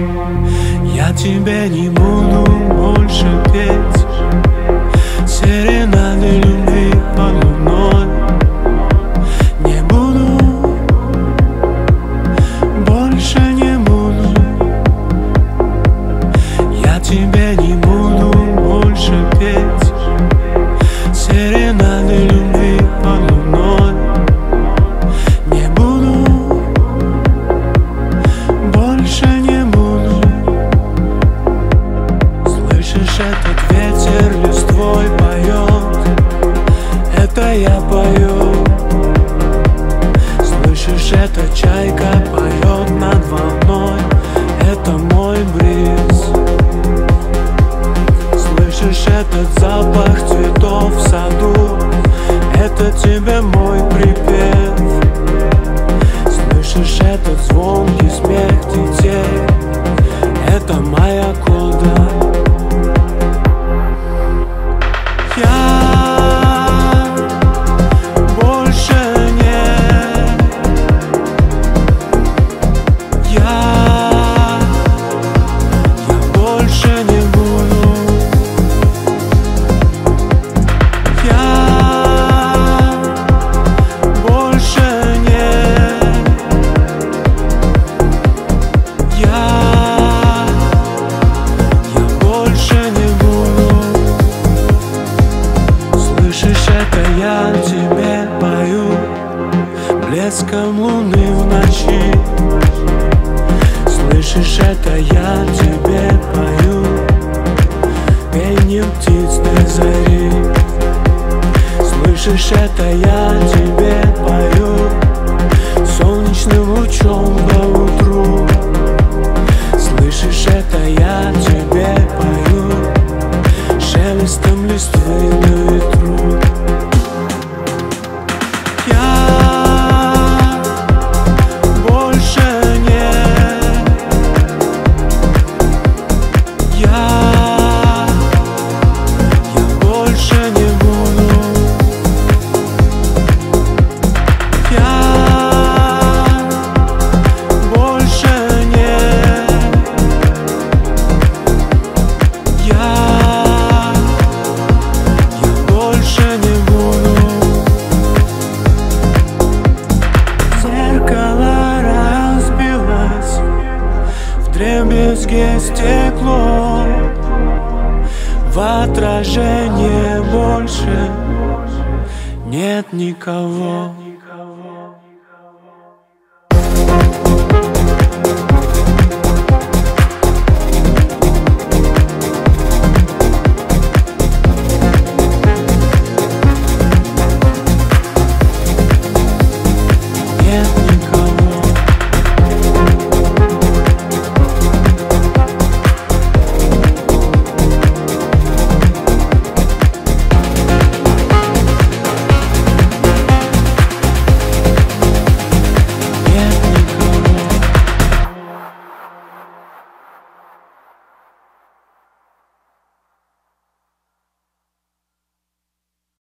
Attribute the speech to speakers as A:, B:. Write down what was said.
A: Я тебе не буду больше петь серенады любви под луной. Не буду, больше не буду. Я тебе не буду больше петь серенады любви под луной. Не буду, больше не буду. Слышишь, этот ветер листвой поет, это я пою. Слышишь, эта чайка поет над волной, это мой бриз. Слышишь, этот запах цветов в саду, это тебе мой припев. Слышишь, этот звонкий смех детей, это моя кода. Я больше не, я больше не буду. Я больше не, я больше не буду. Слышишь, это я тебе пою блеском луны в ночи. Слышишь, это я тебе пою пением птиц на зари. Слышишь, это я тебе пою солнечным лучом по утру. Слышишь, это я тебе пою шелестом листвы на ветру. Я больше не, я больше не буду. Я больше не, я больше не буду. Зеркало разбилось, вдребезги стекло, в отражении больше нет никого.